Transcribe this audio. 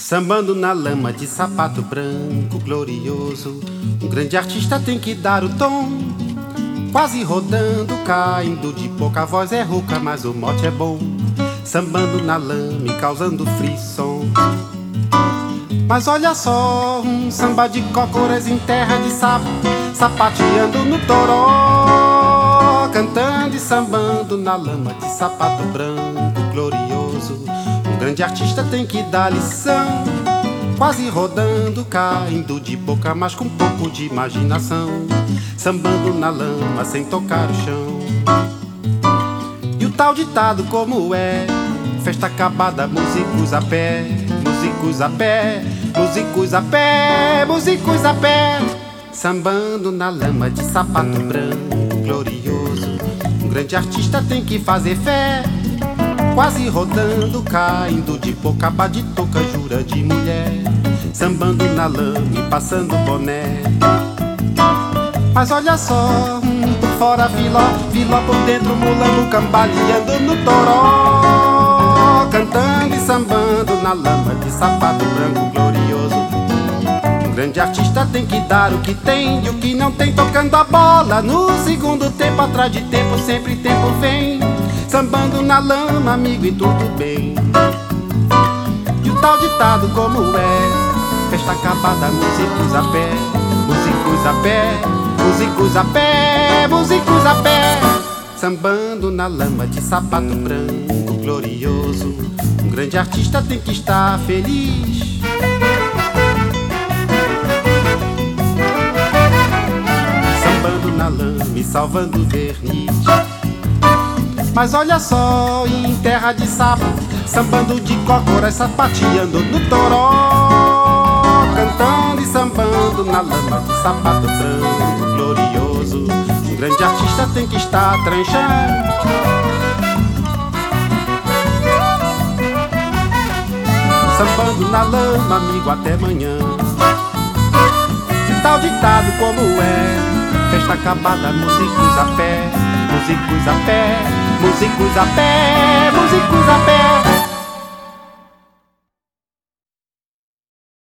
Sambando na lama de sapato branco glorioso, um grande artista tem que dar o tom. Quase rodando, caindo de pouca voz é rouca, mas o mote é bom. Sambando na lama e causando frisson. Mas olha só, um samba de cócoras em terra de sapo, sapateando no toró, cantando e sambando na lama de sapato branco glorioso. Um grande artista tem que dar lição, quase rodando, caindo de boca, mas com um pouco de imaginação, sambando na lama sem tocar o chão. E o tal ditado como é: festa acabada, músicos a pé, músicos a pé, músicos a pé, músicos a pé, sambando na lama de sapato branco glorioso. Um grande artista tem que fazer fé, quase rodando, caindo de boca, de touca, jura de mulher, sambando na lama e passando boné. Mas olha só, por fora filó, filó por dentro, mulando, cambaleando no toró, cantando e sambando na lama de sapato branco glorioso. Um grande artista tem que dar o que tem e o que não tem, tocando a bola no segundo tempo, atrás de tempo, sempre tempo vem, sambando na lama, amigo, e tudo bem. E o tal ditado como é: festa acabada, músicos a pé, músicos a pé, músicos a pé, músicos a pé, sambando na lama de sapato branco glorioso. Um grande artista tem que estar feliz, sambando na lama e salvando verniz. Mas olha só, em terra de sapo, sambando de cócoras, sapateando no toró, cantando e sambando na lama de sapato branco glorioso. Um grande artista tem que estar tranchando, sambando na lama, amigo, até amanhã. E tal ditado como é: festa acabada, músicos a pé, músicos a pé, músicos a pé, músicos a pé,